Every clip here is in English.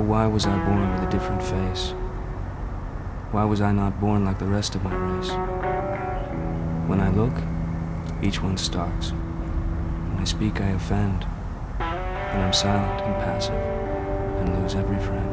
why was I born with a different face? Why was I not born like the rest of my race? When I look, each one stalks. When I speak, I offend. Then I'm silent and passive, and lose every friend.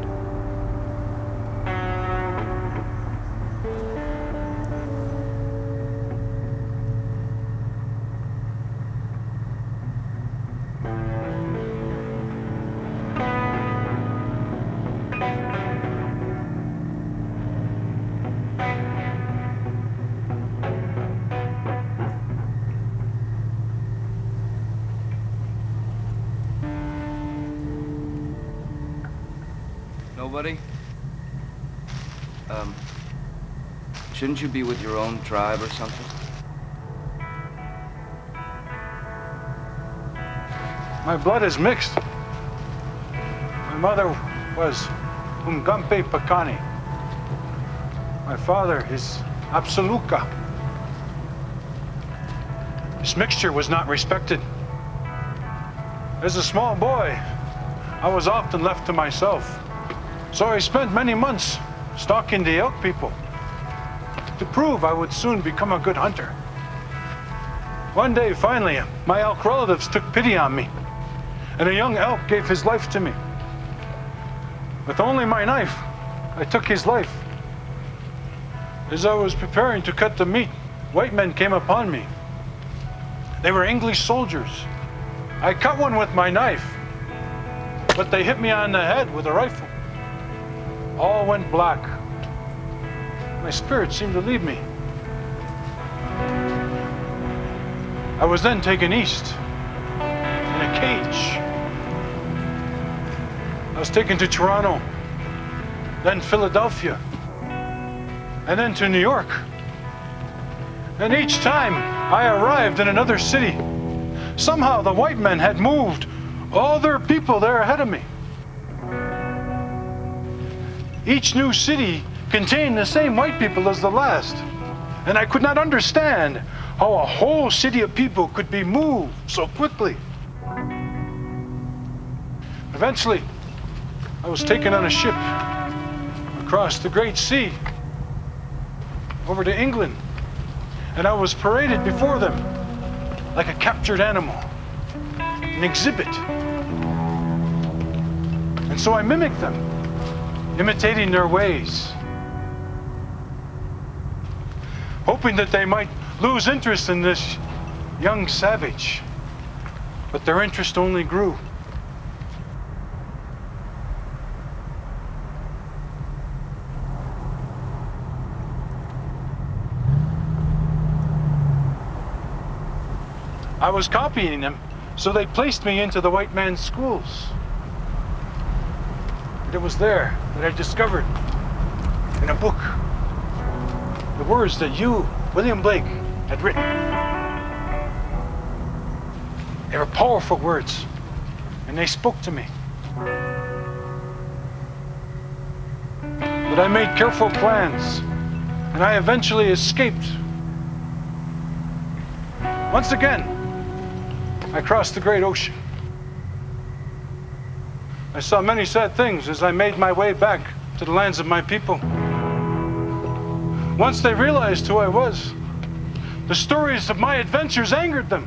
Nobody? Shouldn't you be with your own tribe or something? My blood is mixed. My mother was Umgampe Pakani. My father is Apsaluka. This mixture was not respected. As a small boy, I was often left to myself. So I spent many months stalking the elk people to prove I would soon become a good hunter. One day, finally, my elk relatives took pity on me, and a young elk gave his life to me. With only my knife, I took his life. As I was preparing to cut the meat, white men came upon me. They were English soldiers. I cut one with my knife, but they hit me on the head with a rifle. All went black. My spirit seemed to leave me. I was then taken east in a cage. I was taken to Toronto, then Philadelphia, and then to New York. And each time I arrived in another city, somehow the white men had moved all their people there ahead of me. Each new city contained the same white people as the last, and I could not understand how a whole city of people could be moved so quickly. Eventually, I was taken on a ship across the Great Sea over to England, and I was paraded before them like a captured animal, an exhibit. And so I mimicked them, imitating their ways, hoping that they might lose interest in this young savage. But their interest only grew. I was copying them, so they placed me into the white man's schools. It was there that I discovered, in a book, the words that you, William Blake, had written. They were powerful words, and they spoke to me. But I made careful plans, and I eventually escaped. Once again, I crossed the great ocean. I saw many sad things as I made my way back to the lands of my people. Once they realized who I was, the stories of my adventures angered them.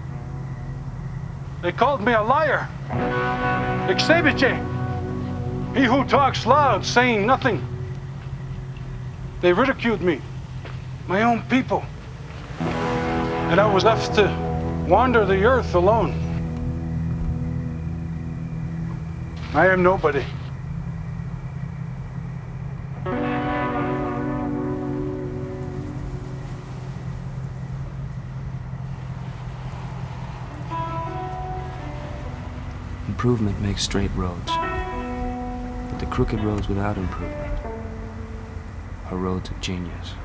They called me a liar, Ixebiche, he who talks loud, saying nothing. They ridiculed me, my own people, and I was left to wander the earth alone. I am nobody. Improvement makes straight roads, but the crooked roads without improvement are roads of genius.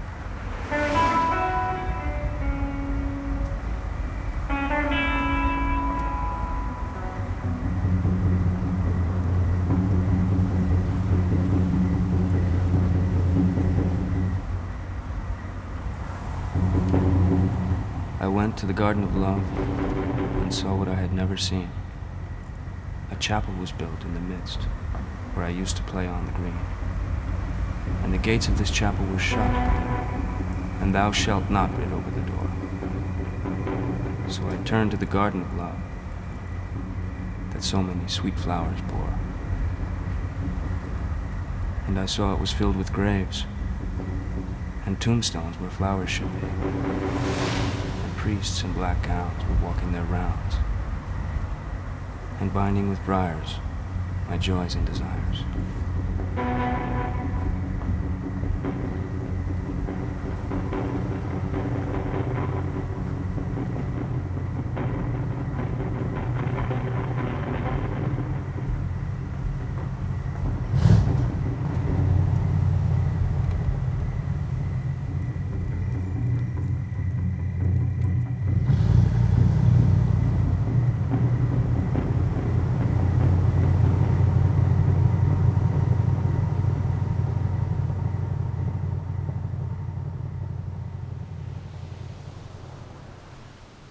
I went to the Garden of Love and saw what I had never seen. A chapel was built in the midst, where I used to play on the green. And the gates of this chapel were shut, and thou shalt not writ over the door. So I turned to the garden of love that so many sweet flowers bore. And I saw it was filled with graves, and tombstones where flowers should be, and priests in black gowns were walking their rounds, and binding with briars my joys and desires.